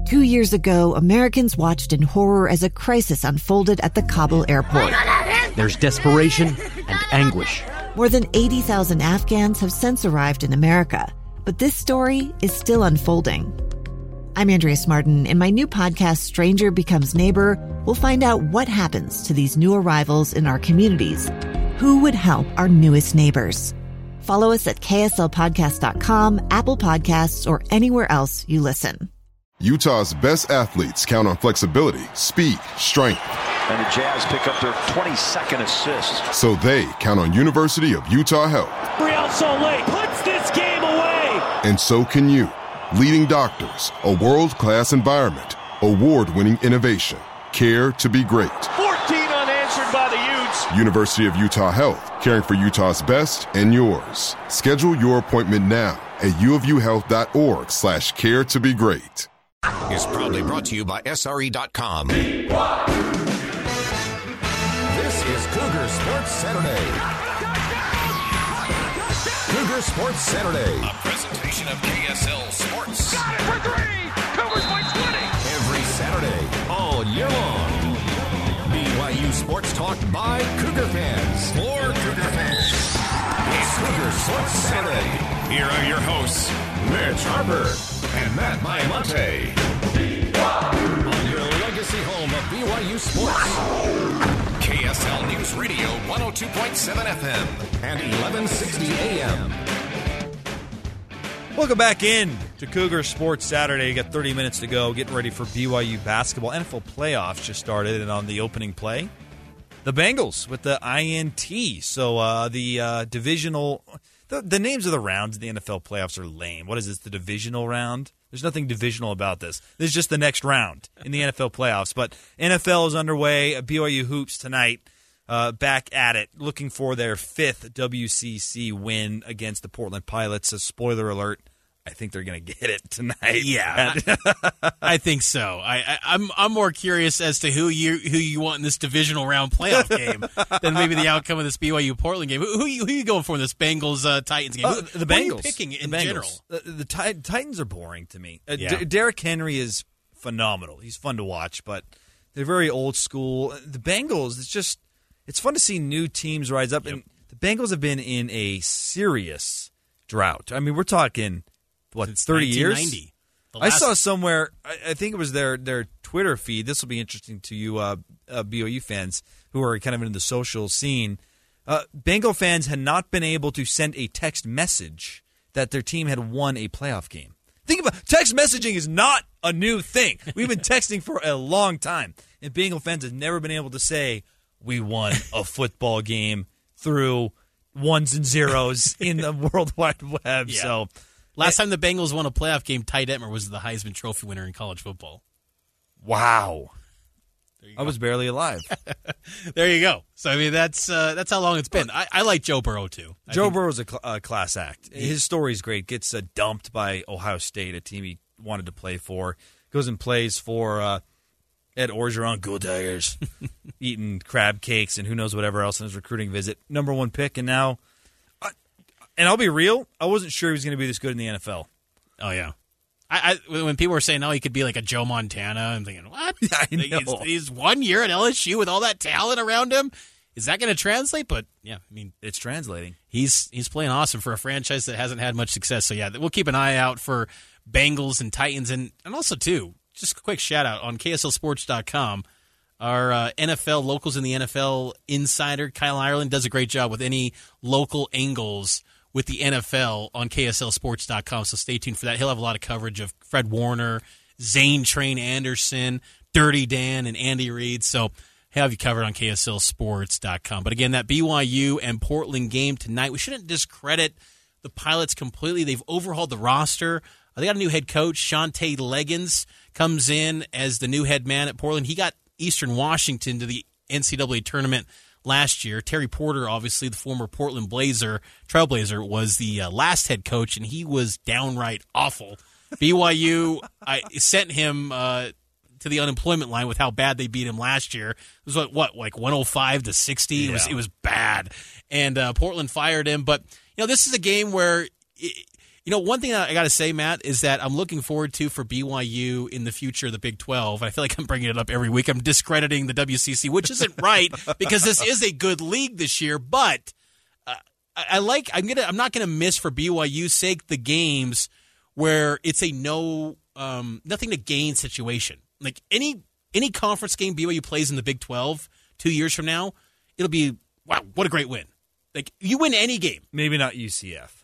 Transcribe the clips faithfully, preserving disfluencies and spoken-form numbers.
Two years ago, Americans watched in horror as a crisis unfolded at the Kabul airport. There's desperation and anguish. More than eighty thousand Afghans have since arrived in America, but this story is still unfolding. I'm Andrea Martin. In my new podcast, Stranger Becomes Neighbor, we'll find out what happens to these new arrivals in our communities. Who would help our newest neighbors? Follow us at K S L podcast dot com, Apple Podcasts, or anywhere else you listen. Utah's best athletes count on flexibility, speed, strength. And the Jazz pick up their twenty-second assist. So they count on University of Utah Health. Real Soleil puts this game away. And so can you. Leading doctors, a world-class environment, award-winning innovation, care to be great. fourteen unanswered by the Utes. University of Utah Health, caring for Utah's best and yours. Schedule your appointment now at uofuhealth.org slash care to be great. Is proudly brought to you by S R E dot com. This is Cougar Sports Saturday. Cougar Sports Saturday. A presentation of K S L Sports. Got it for three. Cougars by twenty. Every Saturday, all year long. B Y U Sports Talk by Cougar fans. For Cougar fans. It's Cougar Sports Saturday. Here are your hosts, Mitch Harper and Matt Maiamonte. On your legacy home of B Y U Sports. K S L News Radio one oh two point seven F M and eleven sixty A M. Welcome back in to Cougar Sports Saturday. You got thirty minutes to go, getting ready for B Y U basketball. N F L playoffs just started, and on the opening play, the Bengals with the I N T. So uh, the uh, divisional, the, the names of the rounds in the N F L playoffs are lame. What is this, the divisional round? There's nothing divisional about this. This is just the next round in the N F L playoffs. But N F L is underway. B Y U Hoops tonight, uh, back at it, looking for their fifth W C C win against the Portland Pilots. So spoiler alert, I think they're going to get it tonight. Yeah, I think so. I, I, I'm I'm more curious as to who you who you want in this divisional round playoff game than maybe the outcome of this B Y U Portland game. Who, who, you, who are you going for in this Bengals uh, Titans game? Uh, who, the Bengals. What are you picking in the Bengals. general? The, the tit- Titans are boring to me. Uh, Yeah. D- Derrick Henry is phenomenal. He's fun to watch, but they're very old school. The Bengals, it's just it's fun to see new teams rise up. Yep. And the Bengals have been in a serious drought. I mean, we're talking. What, Since thirty years? The I last... saw somewhere, I, I think it was their, their Twitter feed. This will be interesting to you uh, uh, B O U fans who are kind of in the social scene. Uh, Bengal fans had not been able to send a text message that their team had won a playoff game. Think about text messaging is not a new thing. We've been texting for a long time. And Bengal fans have never been able to say, we won a football game through ones and zeros in the World Wide Web. Yeah. So... Last time the Bengals won a playoff game, Ty Detmer was the Heisman Trophy winner in college football. Wow. I was barely alive. There you go. So, I mean, that's uh, that's how long it's been. I, I like Joe Burrow, too. I Joe think... Burrow's a cl- uh, class act. His story's great. Gets uh, dumped by Ohio State, a team he wanted to play for. Goes and plays for uh, Ed Orgeron, Go Tigers, eating crab cakes and who knows whatever else in his recruiting visit. Number one pick, and now... And I'll be real, I wasn't sure he was going to be this good in the N F L. Oh, yeah. I, I when people were saying, oh, he could be like a Joe Montana, I'm thinking, what? I know. He's, he's one year at L S U with all that talent around him. Is that going to translate? But, yeah, I mean. It's translating. He's he's playing awesome for a franchise that hasn't had much success. So, yeah, we'll keep an eye out for Bengals and Titans. And, and also, too, just a quick shout-out on K S L sports dot com. Our uh, N F L locals in the N F L insider, Kyle Ireland, does a great job with any local angles with the N F L on K S L sports dot com, so stay tuned for that. He'll have a lot of coverage of Fred Warner, Zane Train Anderson, Dirty Dan, and Andy Reid, so he'll have you covered on K S L sports dot com. But again, that B Y U and Portland game tonight, we shouldn't discredit the Pilots completely. They've overhauled the roster. They got a new head coach, Shante Leggins, comes in as the new head man at Portland. He got Eastern Washington to the N C double A tournament last year. Terry Porter, obviously the former Portland Blazer, Trailblazer, was the uh, last head coach, and he was downright awful. B Y U I sent him uh, to the unemployment line with how bad they beat him last year. It was like, what, like one oh five to sixty? Yeah. It was it was bad, and uh, Portland fired him. But you know, this is a game where it, You know, one thing I got to say, Matt, is that I'm looking forward to for B Y U in the future, the Big twelve. I feel like I'm bringing it up every week. I'm discrediting the W C C, which isn't right because this is a good league this year. But uh, I, I like. I'm gonna. I'm not gonna miss for B Y U's sake the games where it's a no, um, nothing to gain situation. Like any any conference game B Y U plays in the Big twelve two years from now, it'll be wow, what a great win. Like you win any game. Maybe not U C F.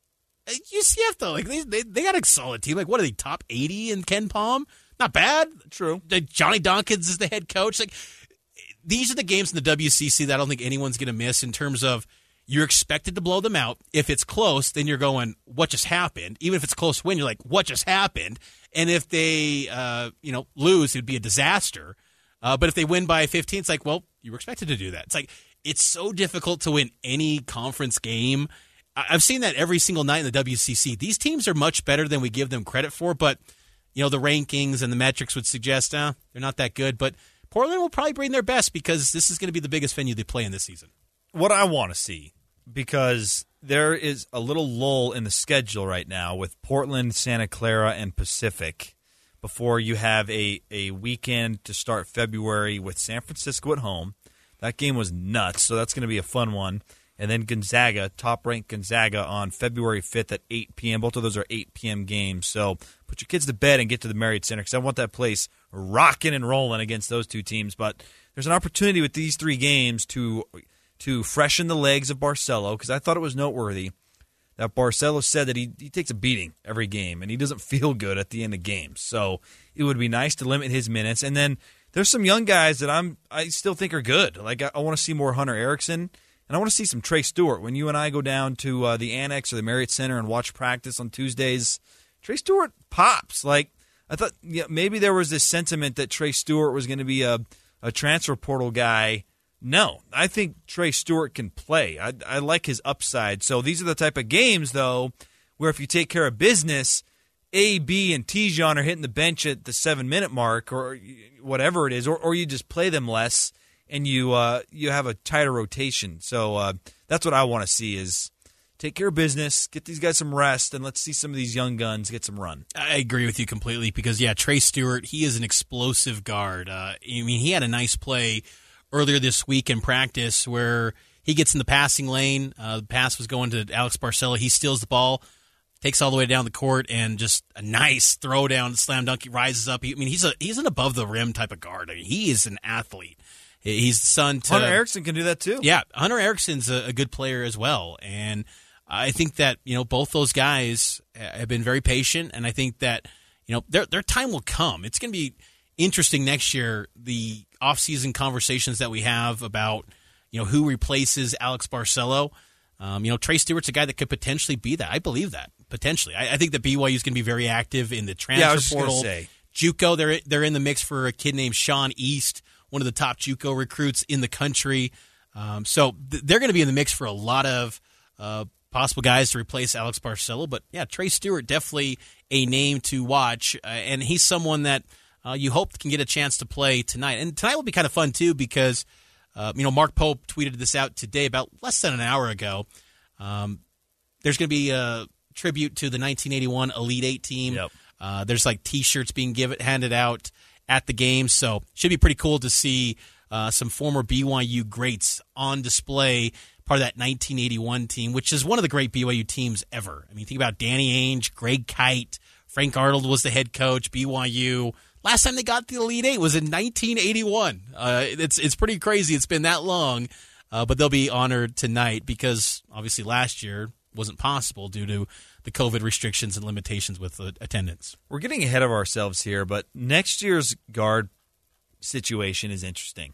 U C F, though, like they, they they got a solid team. Like, what are they, top eighty in Ken Palm? Not bad. True. Like, Johnny Dawkins is the head coach. Like, these are the games in the W C C that I don't think anyone's going to miss in terms of you're expected to blow them out. If it's close, then you're going, what just happened? Even if it's a close win, you're like, what just happened? And if they, uh, you know, lose, it would be a disaster. Uh, but if they win by fifteen, it's like, well, you were expected to do that. It's like, it's so difficult to win any conference game. I've seen that every single night in the W C C. These teams are much better than we give them credit for, but you know the rankings and the metrics would suggest uh, they're not that good. But Portland will probably bring their best because this is going to be the biggest venue they play in this season. What I want to see, because there is a little lull in the schedule right now with Portland, Santa Clara, and Pacific before you have a, a weekend to start February with San Francisco at home. That game was nuts, so that's going to be a fun one. And then Gonzaga, top-ranked Gonzaga on February fifth at eight p.m. Both of those are eight p.m. games. So put your kids to bed and get to the Marriott Center because I want that place rocking and rolling against those two teams. But there's an opportunity with these three games to to freshen the legs of Barcelo because I thought it was noteworthy that Barcelo said that he, he takes a beating every game and he doesn't feel good at the end of games. So it would be nice to limit his minutes. And then there's some young guys that I'm I still think are good. Like I, I want to see more Hunter Erickson. And I want to see some Trey Stewart. When you and I go down to uh, the Annex or the Marriott Center and watch practice on Tuesdays, Trey Stewart pops. Like I thought, yeah, maybe there was this sentiment that Trey Stewart was going to be a, a transfer portal guy. No, I think Trey Stewart can play. I, I like his upside. So these are the type of games, though, where if you take care of business, A, B, and Tijon are hitting the bench at the seven-minute mark or whatever it is, or, or you just play them less. And you uh, you have a tighter rotation. So uh, that's what I want to see is take care of business, get these guys some rest, and let's see some of these young guns get some run. I agree with you completely because, yeah, Trey Stewart, he is an explosive guard. Uh, I mean, he had a nice play earlier this week in practice where he gets in the passing lane. Uh, the pass was going to Alex Barcelo. He steals the ball, takes all the way down the court, and just a nice throw down, slam dunk. He rises up. He, I mean, he's a he's an above-the-rim type of guard. I mean, he is an athlete. He's the son to Hunter Erickson can do that too. Yeah, Hunter Erickson's a, a good player as well, and I think that you know both those guys have been very patient, and I think that you know their their time will come. It's going to be interesting next year. The offseason conversations that we have about you know who replaces Alex Barcelo. Um, you know Trey Stewart's a guy that could potentially be that. I believe that potentially. I, I think that B Y U is going to be very active in the transfer yeah, I was portal. Just gonna say. JUCO, they're they're in the mix for a kid named Sean East, one of the top JUCO recruits in the country. Um, so th- they're going to be in the mix for a lot of uh, possible guys to replace Alex Barcelo. But, yeah, Trey Stewart, definitely a name to watch. Uh, and he's someone that uh, you hope can get a chance to play tonight. And tonight will be kind of fun, too, because, uh, you know, Mark Pope tweeted this out today about less than an hour ago. Um, there's going to be a tribute to the nineteen eighty-one Elite Eight team. Yep. Uh, there's, like, T-shirts being given handed out at the game, so should be pretty cool to see uh, some former B Y U greats on display, part of that nineteen eighty-one team, which is one of the great B Y U teams ever. I mean, think about Danny Ainge, Greg Kite, Frank Arnold was the head coach, B Y U. Last time they got the Elite Eight was in nineteen eighty-one. Uh, it's it's pretty crazy. It's been that long, uh, but they'll be honored tonight because obviously last year wasn't possible due to the COVID restrictions and limitations with uh, attendance. We're getting ahead of ourselves here, but next year's guard situation is interesting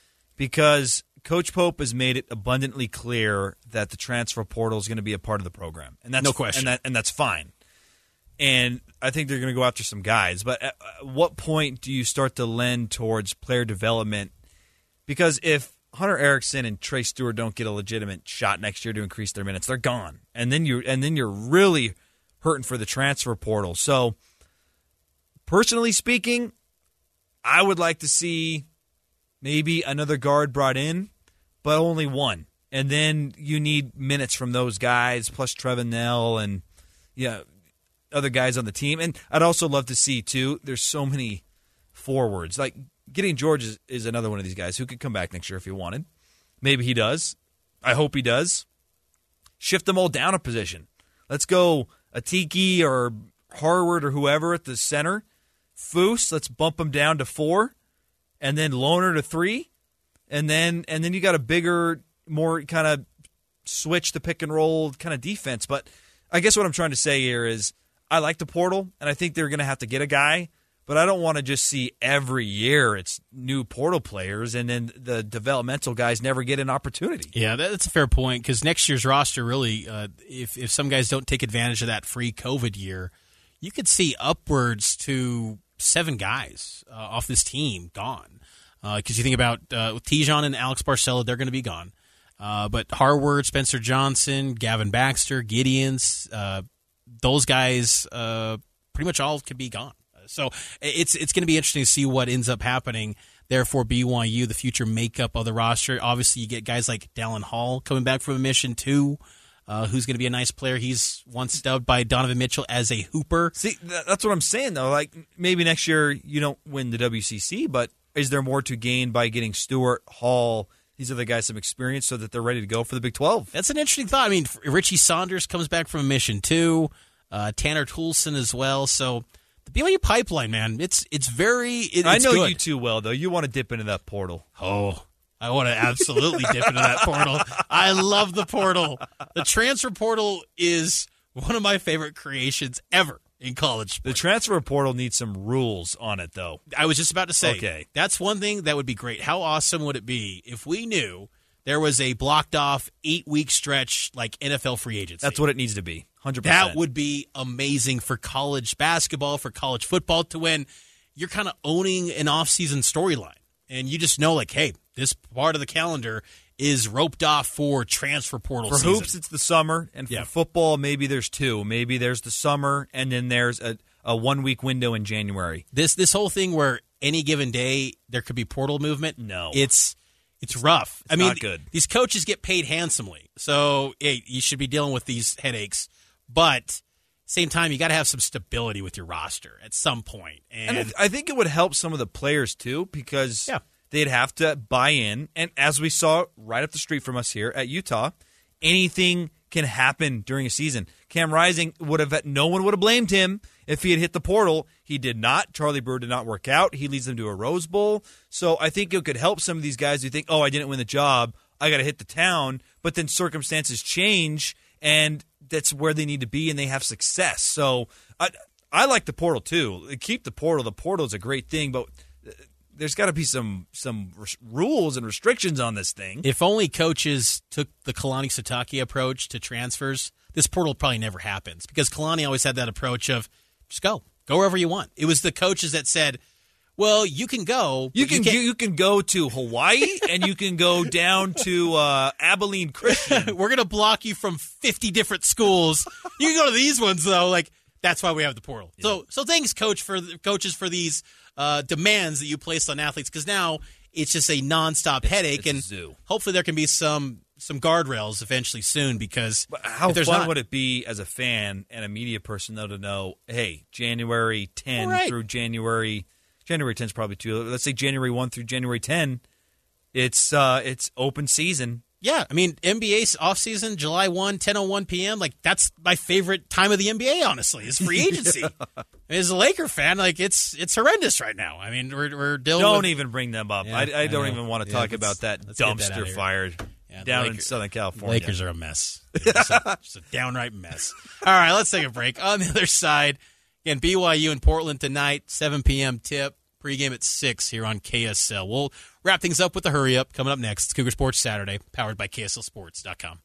because Coach Pope has made it abundantly clear that the transfer portal is going to be a part of the program, and that's no question, and, that, and that's fine. And I think they're going to go after some guys, but at what point do you start to lend towards player development? Because if Hunter Erickson and Trey Stewart don't get a legitimate shot next year to increase their minutes, they're gone. And then you and then you're really hurting for the transfer portal. So, personally speaking, I would like to see maybe another guard brought in, but only one. And then you need minutes from those guys, plus Trevin Knell and yeah, other guys on the team. And I'd also love to see, too, there's so many forwards. Like, Gideon George is, is another one of these guys who could come back next year if he wanted. Maybe he does. I hope he does. Shift them all down a position. Let's go Atiki or Harward or whoever at the center. Foose, let's bump him down to four. And then Lohner to three. And then and then you got a bigger, more kind of switch the pick and roll kind of defense. But I guess what I'm trying to say here is I like the portal, and I think they're going to have to get a guy. But I don't want to just see every year it's new portal players and then the developmental guys never get an opportunity. Yeah, that's a fair point because next year's roster really, uh, if, if some guys don't take advantage of that free COVID year, you could see upwards to seven guys uh, off this team gone. Because uh, you think about uh, with Tijon and Alex Barcelo, they're going to be gone. Uh, but Harward, Spencer Johnson, Gavin Baxter, Gideons, uh, those guys uh, pretty much all could be gone. So it's it's going to be interesting to see what ends up happening there for B Y U, the future makeup of the roster. Obviously, you get guys like Dallin Hall coming back from a mission too, uh, who's going to be a nice player. He's once dubbed by Donovan Mitchell as a hooper. See, that's what I'm saying, though. Like, maybe next year you don't win the W C C, but is there more to gain by getting Stewart, Hall, these other guys some experience so that they're ready to go for the Big twelve? That's an interesting thought. I mean, Richie Saunders comes back from a mission too, uh, Tanner Toolson as well, so... The B Y U pipeline, man, it's it's very it, I it's know good. you too well, though. You want to dip into that portal. Oh, I want to absolutely dip into that portal. I love the portal. The transfer portal is one of my favorite creations ever in college sports. The transfer portal needs some rules on it, though. I was just about to say, okay. That's one thing that would be great. How awesome would it be if we knew there was a blocked-off eight-week stretch like N F L free agency? That's what it needs to be. one hundred percent. That would be amazing for college basketball, for college football, to when you're kind of owning an off-season storyline. And you just know, like, hey, this part of the calendar is roped off for transfer portal for season. hoops, it's the summer. And for yeah. football, maybe there's two. Maybe there's the summer, and then there's a, a one-week window in January. This this whole thing where any given day there could be portal movement, no. It's it's rough. It's I mean, not good. These coaches get paid handsomely. So, hey, you should be dealing with these headaches. But same time, you got to have some stability with your roster at some point. And, and I think it would help some of the players, too, because yeah. they'd have to buy in. And as we saw right up the street from us here at Utah, anything can happen during a season. Cam Rising would have, no one would have blamed him if he had hit the portal. He did not. Charlie Brewer did not work out. He leads them to a Rose Bowl. So I think it could help some of these guys who think, oh, I didn't win the job. I got to hit the town. But then circumstances change, and that's where they need to be, and they have success. So I I like the portal, too. Keep the portal. The portal is a great thing, but there's got to be some some rules and restrictions on this thing. If only coaches took the Kalani Sitake approach to transfers, this portal probably never happens, because Kalani always had that approach of just go. Go wherever you want. It was the coaches that said, well, you can go. You can you, you, you can go to Hawaii and you can go down to uh, Abilene Christian. We're going to block you from fifty different schools. You can go to these ones, though. Like, that's why we have the portal. Yeah. So so thanks, coach, for coaches for these uh, demands that you placed on athletes, because now it's just a nonstop it's, headache. It's and a zoo. Hopefully there can be some some guardrails eventually soon, because but how if there's fun not, would it be as a fan and a media person, though, to know, hey, January tenth right. through January January tenth is probably too. Let's say January first through January tenth. It's uh, it's open season. Yeah, I mean, N B A offseason, July first, ten oh one p.m., like, that's my favorite time of the N B A, honestly, is free agency. yeah. As a Laker fan, like, it's it's horrendous right now. I mean, we're, we're dealing Don't with... even bring them up. Yeah, I, I don't I even want to yeah, talk about that dumpster that fire yeah, down Lakers, in Southern California. Lakers are a mess. Just a, just a downright mess. All right, let's take a break. On the other side, again, B Y U in Portland tonight, seven p.m. tip. Pregame at six here on K S L. We'll wrap things up with the hurry up coming up next. It's Cougar Sports Saturday, powered by K S L Sports dot com.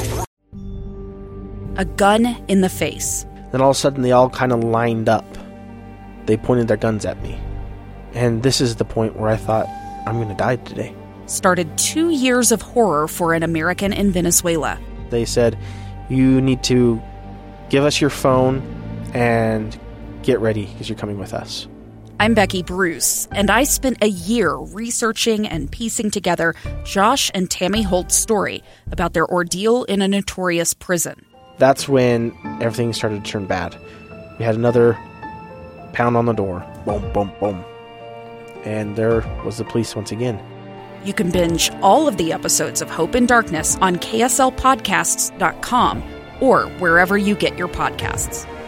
A gun in the face. Then all of a sudden, they all kind of lined up. They pointed their guns at me. And this is the point where I thought, I'm going to die today. Started two years of horror for an American in Venezuela. They said, you need to give us your phone and get ready because you're coming with us. I'm Becky Bruce, and I spent a year researching and piecing together Josh and Tammy Holt's story about their ordeal in a notorious prison. that's when everything started to turn bad. We had another pound on the door. Boom, boom, boom. And there was the police once again. You can binge all of the episodes of Hope and Darkness on K S L podcasts dot com or wherever you get your podcasts.